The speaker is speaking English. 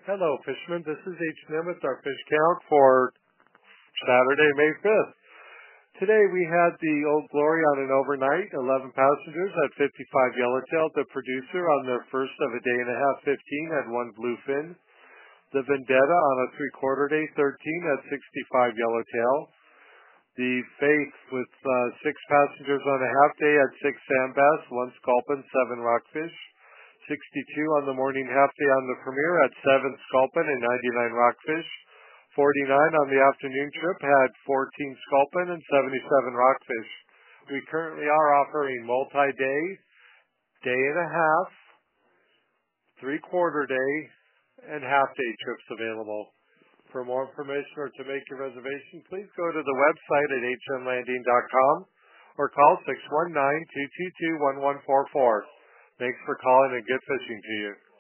Hello, fishermen. This is H&M with our fish count for Saturday, May 5th. Today we had the Old Glory on an overnight, 11 passengers at 55 yellowtail. The producer on their first of a day and a half, 15, had 1 bluefin. The Vendetta on a 3/4 day, 13, at 65 yellowtail. The Faith with 6 passengers on a half day at 6 sand bass, 1 sculpin, 7 rockfish. 62 on the morning half day on the Premier at 7 sculpin and 99 rockfish. 49 on the afternoon trip had 14 sculpin and 77 rockfish. We currently are offering multi-day, day and a half, 3/4 day, and half day trips available. For more information or to make your reservation, please go to the website at hmlanding.com or call 619-222-1144. Thanks for calling and good fishing to you.